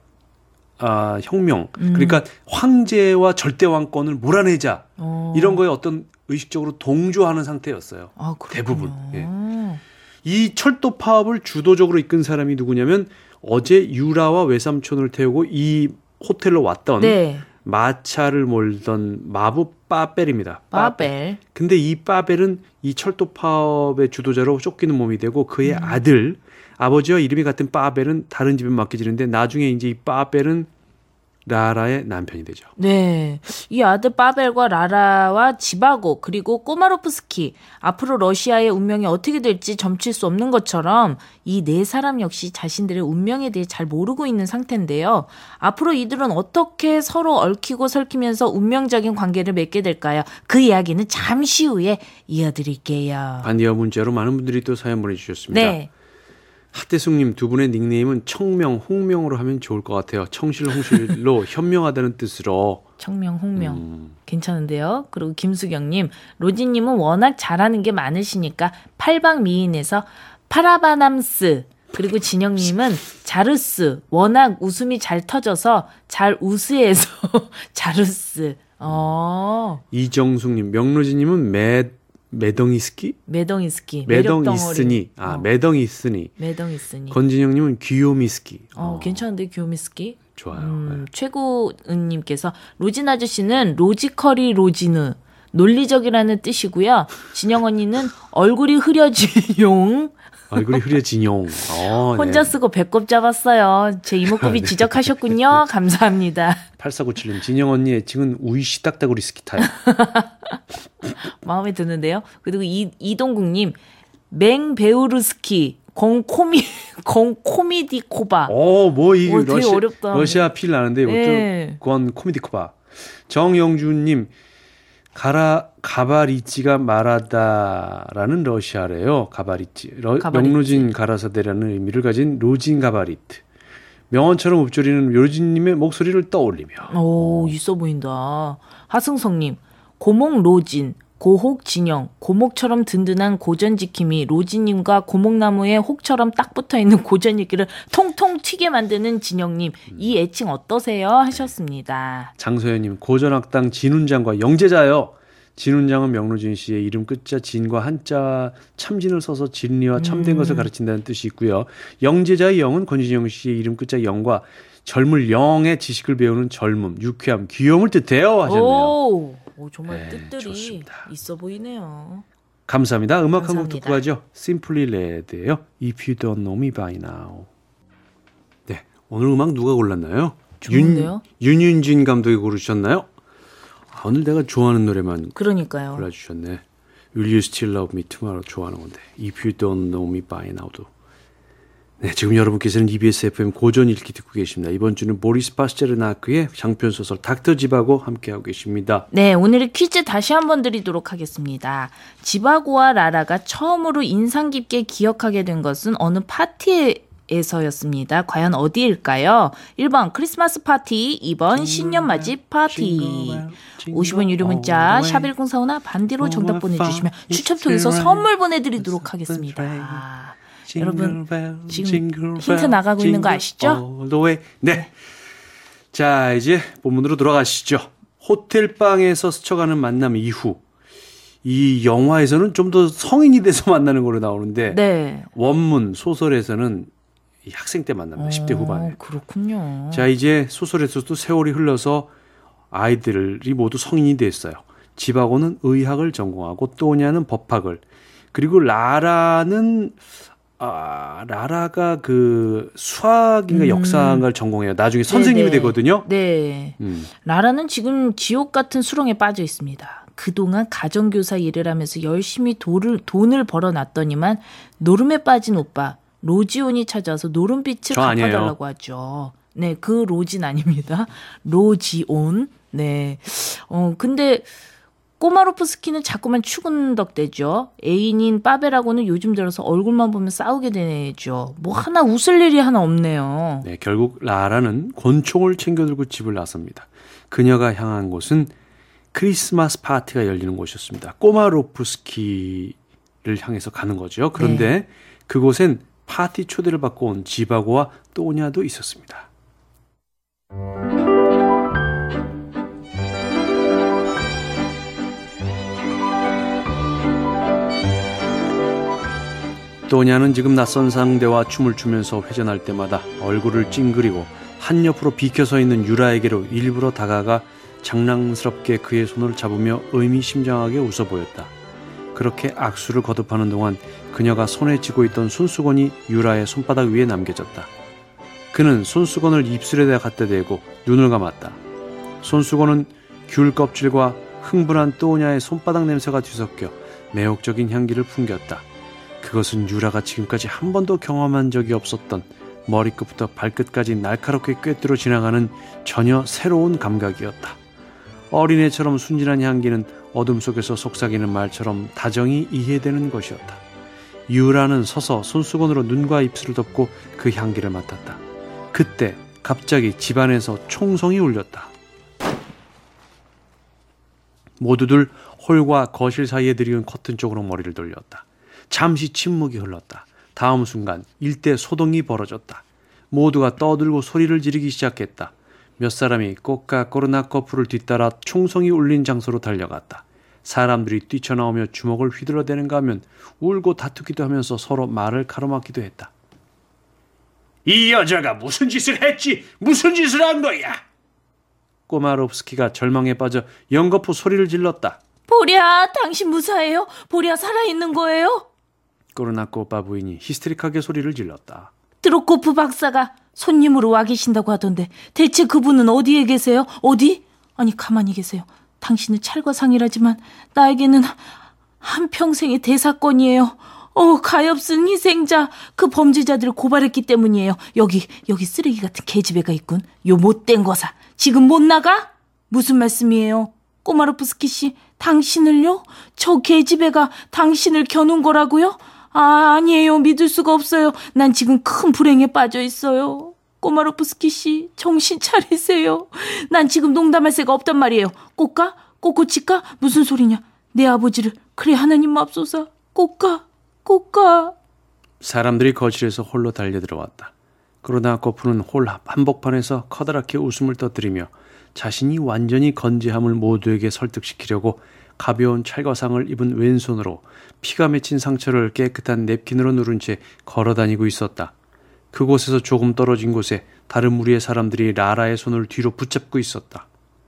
아, 혁명 음. 그러니까 황제와 절대 왕권을 몰아내자 어. 이런 거에 어떤 의식적으로 동조하는 상태였어요. 아, 그렇군요. 대부분. 예. 이 철도 파업을 주도적으로 이끈 사람이 누구냐면 어제 유라와 외삼촌을 태우고 이 호텔로 왔던 네. 마차를 몰던 마부 빠벨입니다. 바벨. 근데 이 빠벨은 이 철도 파업의 주도자로 쫓기는 몸이 되고 그의 음. 아들 아버지와 이름이 같은 빠벨은 다른 집에 맡겨지는데 나중에 이제 이 빠벨은 라라의 남편이 되죠. 네. 이 아들 바벨과 라라와 지바고 그리고 꼬마로프스키 앞으로 러시아의 운명이 어떻게 될지 점칠 수 없는 것처럼 이 네 사람 역시 자신들의 운명에 대해 잘 모르고 있는 상태인데요. 앞으로 이들은 어떻게 서로 얽히고 설키면서 운명적인 관계를 맺게 될까요? 그 이야기는 잠시 후에 이어드릴게요. 반디와 문자로 많은 분들이 또 사연 보내주셨습니다. 네. 하태숙님 두 분의 닉네임은 청명, 홍명으로 하면 좋을 것 같아요. 청실, 홍실로 현명하다는 뜻으로. 청명, 홍명. 음. 괜찮은데요. 그리고 김수경님, 로지님은 워낙 잘하는 게 많으시니까 팔방미인에서 파라바남스. 그리고 진영님은 자르스. 워낙 웃음이 잘 터져서 잘 우스해서 자르스. 어. 이정숙님, 명로지님은 매 매덩이 스키? 매덩이 스키. 매덩 매력 있으니. 아, 어. 매덩 있으니. 매덩이 스니. 건진영님은 귀요미 스키. 어, 어, 괜찮은데 귀요미 스키. 좋아요. 음, 최고은님께서 로진 아저씨는 로지컬이 로지느 논리적이라는 뜻이고요. 진영 언니는 얼굴이 흐려진 용. 얼굴이 흐려진 용. 어, 혼자 네. 쓰고 배꼽 잡았어요. 제 이목구비 네. 지적하셨군요. 감사합니다. 팔사구칠님, 진영 언니 애칭은 우이시 딱따구리 스키 타요. 마음에 드는데요. 그리고 이, 이동국님 맹베우르스키 공코미 공코미디 코바. 어, 뭐, 이 오, 되게 러시아, 어렵다. 러시아 필 나는데, 이것도 네. 그건 코미디 코바. 정영주님, 가라, 가바리치가 말하다라는 러시아래요. 가바리치. 러, 가바리치. 명로진 가라사대라는 의미를 가진 로진 가바리트. 명언처럼 읊조리는 로진님의 목소리를 떠올리며. 오, 있어 보인다. 하승성님, 고목 로진, 고혹 진영, 고목처럼 든든한 고전 지킴이 로진님과 고목나무에 혹처럼 딱 붙어있는 고전 읽기를 통통 튀게 만드는 진영님, 이 애칭 어떠세요? 하셨습니다. 장소연님, 고전학당 진훈장과 영제자요. 진훈장은 명로진 씨의 이름 끝자 진과 한자 참진을 써서 진리와 참된 음. 것을 가르친다는 뜻이 있고요. 영제자의 영은 권진영 씨의 이름 끝자 영과 젊을 영의 지식을 배우는 젊음, 유쾌함, 귀여움을 뜻해요 하셨네요. 오, 오 정말 네, 뜻들이 좋습니다. 있어 보이네요. 감사합니다. 음악 한 곡 감사합니다. 듣고 가죠. Simply Red예요. If You Don't Know Me By Now. 네, 오늘 음악 누가 골랐나요? 좋은데요? 윤, 윤윤진 감독이 고르셨나요? 아, 오늘 내가 좋아하는 노래만 그러니까요. 골라주셨네. Will You Still Love Me Tomorrow 좋아하는 건데 If You Don't Know Me By Now도. 네, 지금 여러분께서는 이비에스 에프엠 고전 읽기 듣고 계십니다. 이번 주는 보리스 파스테르나크의 장편소설 닥터 집하고 함께하고 계십니다. 네, 오늘의 퀴즈 다시 한번 드리도록 하겠습니다. 지바고와 라라가 처음으로 인상 깊게 기억하게 된 것은 어느 파티에서였습니다. 과연 어디일까요? 일 번 크리스마스 파티, 이 번 신년맞이 파티. 오십 원 유료 문자 샵일공사오나 반디로 정답 보내주시면 추첨 통해서 선물 보내드리도록 하겠습니다. 여러분 지금 힌트 나가고 있는 거 아시죠? 네. 자, 이제 본문으로 돌아가시죠. 호텔방에서 스쳐가는 만남 이후 이 영화에서는 좀 더 성인이 돼서 만나는 거로 나오는데 네. 원문 소설에서는 이 학생 때 만납니다. 십 대 후반에. 그렇군요. 자, 이제 소설에서도 세월이 흘러서 아이들이 모두 성인이 됐어요. 지바고는 의학을 전공하고 또냐는 법학을, 그리고 라라는 아, 라라가 그 수학인가 음. 역사를 전공해요. 나중에 선생님이 네네. 되거든요. 네. 음. 라라는 지금 지옥 같은 수렁에 빠져 있습니다. 그동안 가정교사 일을 하면서 열심히 돈을, 돈을 벌어놨더니만 노름에 빠진 오빠 로지온이 찾아와서 노른빛을 갚아달라고 하죠. 네, 그 로진 아닙니다. 로지온. 네. 어, 근데 꼬마로프스키는 자꾸만 추근덕대죠. 애인인 빠벨하고는 요즘 들어서 얼굴만 보면 싸우게 되죠. 뭐 하나 웃을 일이 하나 없네요. 네, 결국 라라는 권총을 챙겨들고 집을 나섭니다. 그녀가 향한 곳은 크리스마스 파티가 열리는 곳이었습니다. 꼬마로프스키를 향해서 가는 거죠. 그런데 네. 그곳엔 파티 초대를 받고 온 지바고와 또냐도 있었습니다. 또냐는 지금 낯선 상대와 춤을 추면서 회전할 때마다 얼굴을 찡그리고 한옆으로 비켜서 있는 유라에게로 일부러 다가가 장난스럽게 그의 손을 잡으며 의미심장하게 웃어 보였다. 그렇게 악수를 거듭하는 동안 그녀가 손에 쥐고 있던 손수건이 유라의 손바닥 위에 남겨졌다. 그는 손수건을 입술에다 갖다 대고 눈을 감았다. 손수건은 귤 껍질과 흥분한 또냐의 손바닥 냄새가 뒤섞여 매혹적인 향기를 풍겼다. 그것은 유라가 지금까지 한 번도 경험한 적이 없었던 머리끝부터 발끝까지 날카롭게 꿰뚫어 지나가는 전혀 새로운 감각이었다. 어린애처럼 순진한 향기는 어둠 속에서 속삭이는 말처럼 다정히 이해되는 것이었다. 유라는 서서 손수건으로 눈과 입술을 덮고 그 향기를 맡았다. 그때 갑자기 집안에서 총성이 울렸다. 모두들 홀과 거실 사이에 들이은 커튼 쪽으로 머리를 돌렸다. 잠시 침묵이 흘렀다. 다음 순간 일대 소동이 벌어졌다. 모두가 떠들고 소리를 지르기 시작했다. 몇 사람이 꽃가 코르나코프를 뒤따라 총성이 울린 장소로 달려갔다. 사람들이 뛰쳐나오며 주먹을 휘둘러대는가 하면 울고 다투기도 하면서 서로 말을 가로막기도 했다. 이 여자가 무슨 짓을 했지? 무슨 짓을 한 거야? 꼬마롭스키가 절망에 빠져 연거푸 소리를 질렀다. 보랴, 당신 무사해요? 보랴 살아있는 거예요? 코르나코파 부인이 히스테릭하게 소리를 질렀다. 드로코프 박사가 손님으로 와 계신다고 하던데 대체 그분은 어디에 계세요? 어디? 아니 가만히 계세요. 당신은 찰과상이라지만 나에게는 한평생의 대사건이에요. 어, 가엾은 희생자, 그 범죄자들을 고발했기 때문이에요. 여기 여기 쓰레기 같은 계집애가 있군. 요 못된 거사 지금 못 나가? 무슨 말씀이에요? 꼬마로프스키 씨, 당신을요? 저 계집애가 당신을 겨눈 거라고요? 아, 아니에요. 믿을 수가 없어요. 난 지금 큰 불행에 빠져 있어요. 꼬마로프스키 씨, 정신 차리세요. 난 지금 농담할 새가 없단 말이에요. 꽃가? 꽃꽃일까? 무슨 소리냐? 내 아버지를, 그래 하나님 맙소사. 꽃가? 꽃가? 사람들이 거실에서 홀로 달려들어왔다. 그러나 코프는 홀 한복판에서 커다랗게 웃음을 터뜨리며 자신이 완전히 건재함을 모두에게 설득시키려고 가벼운 찰과상을 입은 왼손으로 피가 맺힌 상처를 깨끗한 냅킨으로 누른 채 걸어다니고 있었다. 그곳에서 조금 떨어진 곳에 다른 무리의 사람들이 라라의 손을 뒤로 붙잡고 있었다.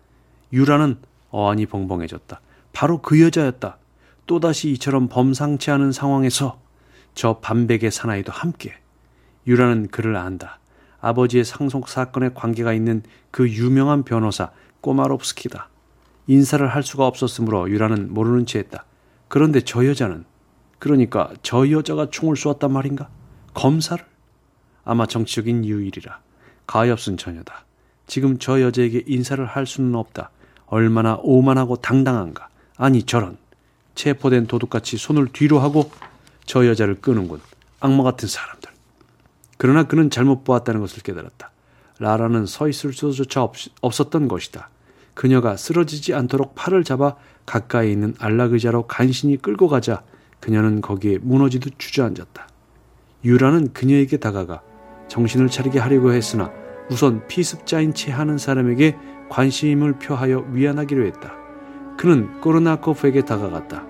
유라는 어안이 벙벙해졌다. 바로 그 여자였다. 또다시 이처럼 범상치 않은 상황에서 저 반백의 사나이도 함께. 유라는 그를 안다. 아버지의 상속 사건에 관계가 있는 그 유명한 변호사 꼬마롭스키다. 인사를 할 수가 없었으므로 유라는 모르는 채 했다. 그런데 저 여자는, 그러니까 저 여자가 총을 쏘았단 말인가? 검사를? 아마 정치적인 이유이리라. 가엾은 처녀다. 지금 저 여자에게 인사를 할 수는 없다. 얼마나 오만하고 당당한가. 아니 저런. 체포된 도둑같이 손을 뒤로 하고 저 여자를 끄는군. 악마 같은 사람들. 그러나 그는 잘못 보았다는 것을 깨달았다. 라라는 서 있을 수조차 없, 없었던 것이다. 그녀가 쓰러지지 않도록 팔을 잡아 가까이 있는 안락의자로 간신히 끌고 가자 그녀는 거기에 무너지듯 주저앉았다. 유라는 그녀에게 다가가 정신을 차리게 하려고 했으나 우선 피습자인 채 하는 사람에게 관심을 표하여 위안하기로 했다. 그는 코르나코프에게 다가갔다.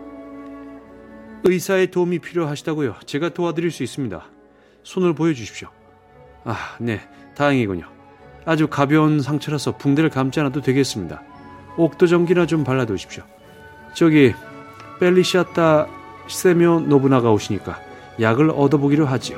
의사의 도움이 필요하시다고요? 제가 도와드릴 수 있습니다. 손을 보여주십시오. 아, 네, 다행이군요. 아주 가벼운 상처라서 붕대를 감지 않아도 되겠습니다. 옥도전기나 좀 발라두십시오. 저기 벨리시아타 세묘 노부나가 오시니까 약을 얻어보기로 하지요.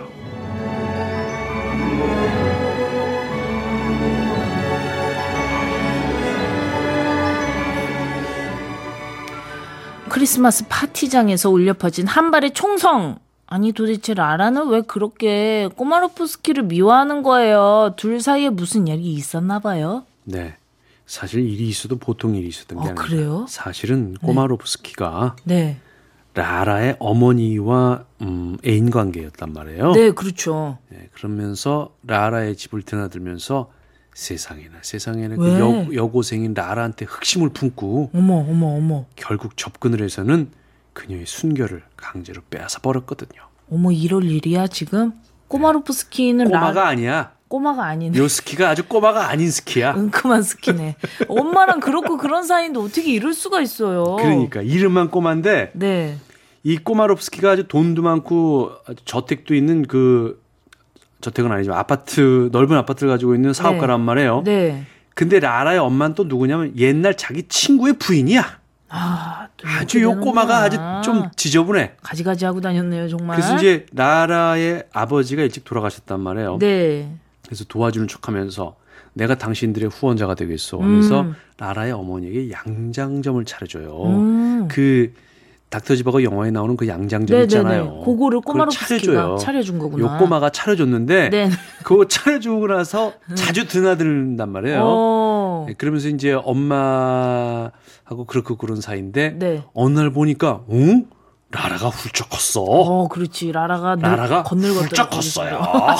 크리스마스 파티장에서 울려 퍼진 한 발의 총성. 아니 도대체 라라는 왜 그렇게 꼬마로프스키를 미워하는 거예요? 둘 사이에 무슨 일이 있었나 봐요? 네. 사실 일이 있어도 보통 일이 있었던 게 어, 아니라 그래요? 사실은 꼬마로프스키가 네. 라라의 어머니와 음, 애인 관계였단 말이에요. 네, 그렇죠. 네, 그러면서 라라의 집을 드나들면서 세상에나 세상에나 그 왜? 여, 여고생인 라라한테 흑심을 품고 어머, 어머, 어머. 결국 접근을 해서는 그녀의 순결을 강제로 빼앗아 버렸거든요. 어머, 이럴 일이야 지금? 꼬마로프스키는 꼬마가 라... 아니야. 꼬마가 아니네. 요 스키가 아주 꼬마가 아닌 스키야. 은큼한 스키네. 엄마랑 그렇고 그런 사이인데 어떻게 이럴 수가 있어요. 그러니까 이름만 꼬마인데 네. 이 꼬마롭스키가 아주 돈도 많고 아주 저택도 있는 그 저택은 아니지만 아파트 넓은 아파트를 가지고 있는 사업가란 말이에요. 네. 근데 라라의 엄마는 또 누구냐면 옛날 자기 친구의 부인이야. 아, 또 아주 이렇게 요 꼬마가 되는구나. 아주 좀 지저분해. 가지가지 하고 다녔네요, 정말. 그래서 이제 라라의 아버지가 일찍 돌아가셨단 말이에요. 네. 그래서 도와주는 척하면서 내가 당신들의 후원자가 되겠어 하면서 음. 라라의 어머니에게 양장점을 차려줘요. 음. 그 닥터 지바고 영화에 나오는 그 양장점 네네네. 있잖아요. 그거를 그걸 꼬마로프스키가 차려줘요. 차려준 거구나. 요 꼬마가 차려줬는데 네. 그거 차려주고 나서 자주 드나든단 말이에요. 어. 네, 그러면서 이제 엄마하고 그렇고 그런 사이인데 네. 어느 날 보니까 응? 라라가 훌쩍 컸어. 어, 그렇지. 라라가 늘 라라가 건들건들 훌쩍 컸어요.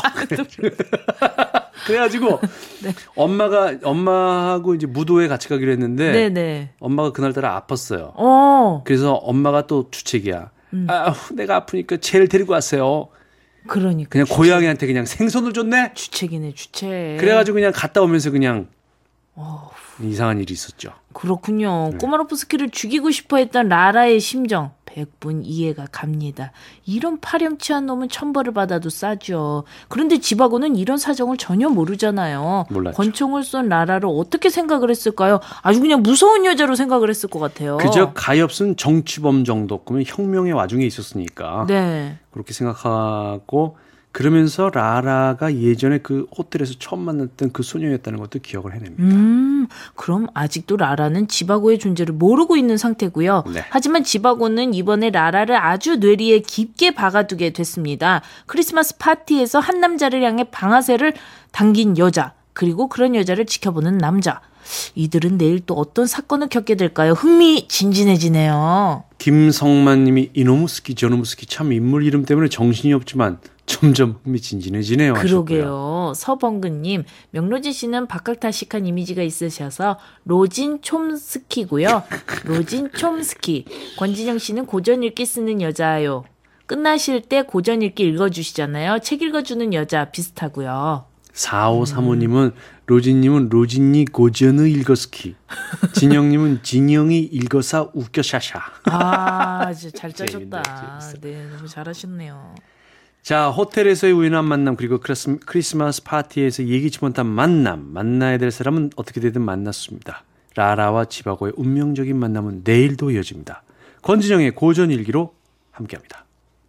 그래가지고 네. 엄마가 엄마하고 이제 무도회 같이 가기로 했는데 네네. 엄마가 그날따라 아팠어요. 어. 그래서 엄마가 또 주책이야. 음. 아, 내가 아프니까 쟤를 데리고 왔어요. 그러니까. 그냥 고양이한테 그냥 생선을 줬네. 주책이네, 주책. 그래가지고 그냥 갔다 오면서 그냥 어. 이상한 일이 있었죠. 그렇군요. 네. 꼬마로프스키를 죽이고 싶어 했던 라라의 심정. 백분 이해가 갑니다. 이런 파렴치한 놈은 천벌을 받아도 싸죠. 그런데 지바고는 이런 사정을 전혀 모르잖아요. 몰랐죠. 권총을 쏜 라라를 어떻게 생각을 했을까요? 아주 그냥 무서운 여자로 생각을 했을 것 같아요. 그저 가엾은 정치범 정도 그러면 혁명의 와중에 있었으니까 네. 그렇게 생각하고 그러면서 라라가 예전에 그 호텔에서 처음 만났던 그 소녀였다는 것도 기억을 해냅니다. 음, 그럼 아직도 라라는 지바고의 존재를 모르고 있는 상태고요. 네. 하지만 지바고는 이번에 라라를 아주 뇌리에 깊게 박아두게 됐습니다. 크리스마스 파티에서 한 남자를 향해 방아쇠를 당긴 여자, 그리고 그런 여자를 지켜보는 남자. 이들은 내일 또 어떤 사건을 겪게 될까요? 흥미진진해지네요. 김성만 님이 이놈의 스키 저놈의 스키 참 인물 이름 때문에 정신이 없지만 점점 흥미진진해지네요. 하셨고요. 그러게요. 서범근님, 명로진 씨는 박학다식한 이미지가 있으셔서 로진 촘스키고요. 로진 촘스키. 권진영 씨는 고전 읽기 쓰는 여자요. 끝나실 때 고전 읽기 읽어주시잖아요. 책 읽어주는 여자 비슷하고요. 사오삼오 님은 로진님은 로진이 고전의 읽어스키 진영님은 진영이 읽어사 웃겨샤샤. 아, 진짜 잘 짜셨다. 재밌네, 네, 너무 잘하셨네요. 자, 호텔에서의 우연한 만남 그리고 크리스, 크리스마스 파티에서 예기치 못한 만남 만나야 될 사람은 어떻게 되든 만났습니다. 라라와 지바고의 운명적인 만남은 내일도 이어집니다. 권진영의 고전일기로 함께합니다.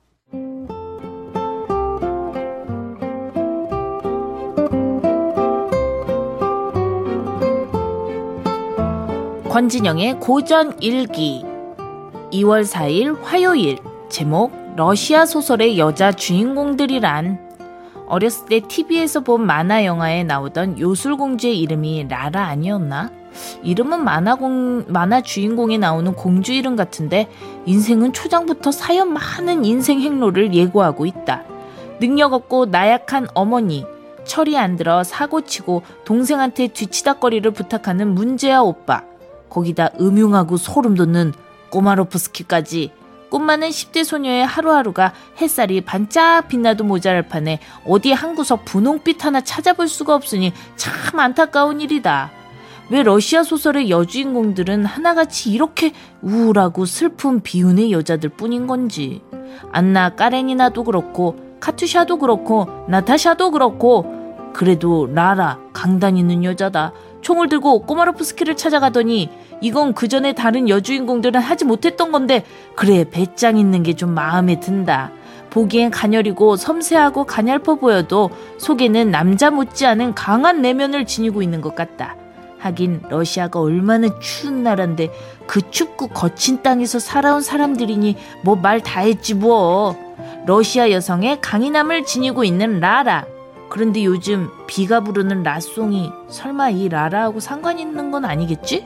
권진영의 고전일기 이월 사일 화요일. 제목 러시아 소설의 여자 주인공들이란. 어렸을 때 티비에서 본 만화 영화에 나오던 요술공주의 이름이 라라 아니었나? 이름은 만화공, 만화 주인공에 나오는 공주 이름 같은데 인생은 초장부터 사연 많은 인생 행로를 예고하고 있다. 능력 없고 나약한 어머니, 철이 안 들어 사고치고 동생한테 뒤치다거리를 부탁하는 문제아 오빠, 거기다 음흉하고 소름 돋는 꼬마로프스키까지. 꿈 많은 십 대 소녀의 하루하루가 햇살이 반짝 빛나도 모자랄 판에 어디 한 구석 분홍빛 하나 찾아볼 수가 없으니 참 안타까운 일이다. 왜 러시아 소설의 여주인공들은 하나같이 이렇게 우울하고 슬픈 비운의 여자들 뿐인 건지. 안나 까레니나도 그렇고 카투샤도 그렇고 나타샤도 그렇고 그래도 라라 강단 있는 여자다. 총을 들고 꼬마로프스키를 찾아가더니 이건 그 전에 다른 여주인공들은 하지 못했던 건데 그래 배짱 있는 게 좀 마음에 든다. 보기엔 가녀리고 섬세하고 가냘퍼 보여도 속에는 남자 못지않은 강한 내면을 지니고 있는 것 같다. 하긴 러시아가 얼마나 추운 나라인데 그 춥고 거친 땅에서 살아온 사람들이니 뭐 말 다 했지 뭐. 러시아 여성의 강인함을 지니고 있는 라라. 그런데 요즘 비가 부르는 라송이 설마 이 라라하고 상관 있는 건 아니겠지?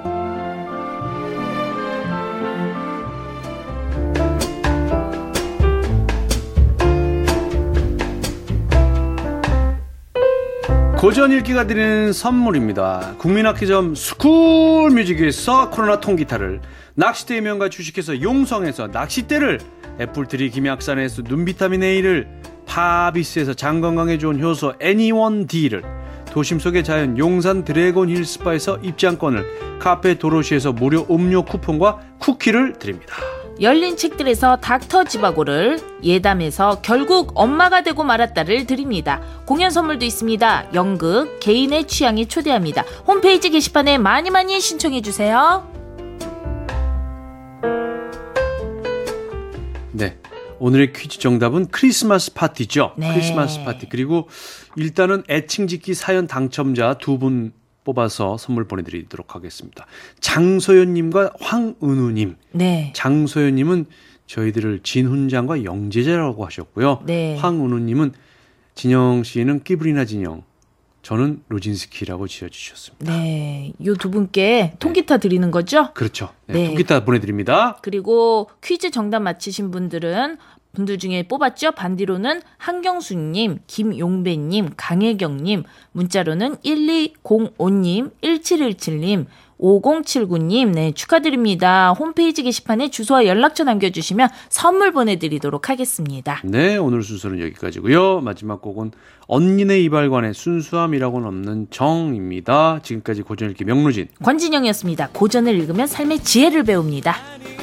고전 읽기가 드리는 선물입니다. 국민학기점 스쿨뮤직에서 코로나 통기타를, 낚시대 명가 주식회사 용성에서 낚싯대를, 애플트리 김약산에서 눈비타민 A를, 파비스에서 장건강에 좋은 효소 애니원디를, 도심 속의 자연 용산 드래곤 힐스파에서 입장권을, 카페 도로시에서 무료 음료 쿠폰과 쿠키를 드립니다. 열린 책들에서 닥터 지바고를, 예담에서 결국 엄마가 되고 말았다를 드립니다. 공연 선물도 있습니다. 연극 개인의 취향에 초대합니다. 홈페이지 게시판에 많이 많이 신청해주세요. 네, 오늘의 퀴즈 정답은 크리스마스 파티죠. 네. 크리스마스 파티. 그리고 일단은 애칭 짓기 사연 당첨자 두 분 뽑아서 선물 보내드리도록 하겠습니다. 장소연님과 황은우님. 네. 장소연님은 저희들을 진훈장과 영재자라고 하셨고요. 네. 황은우님은 진영 씨는 끼브리나 진영, 저는 로진스키라고 지어주셨습니다. 네, 이 두 분께 통기타 드리는 거죠? 그렇죠. 네, 네. 통기타 보내드립니다. 그리고 퀴즈 정답 맞히신 분들은 분들 중에 뽑았죠. 반디로는 한경수님, 김용배님, 강혜경님, 문자로는 일이공오님, 일칠일칠님, 오공칠구님, 네, 축하드립니다. 홈페이지 게시판에 주소와 연락처 남겨주시면 선물 보내드리도록 하겠습니다. 네, 오늘 순서는 여기까지고요. 마지막 곡은 언니네 이발관의 순수함이라고는 없는 정입니다. 지금까지 고전 읽기 명루진 권진영이었습니다. 고전을 읽으면 삶의 지혜를 배웁니다.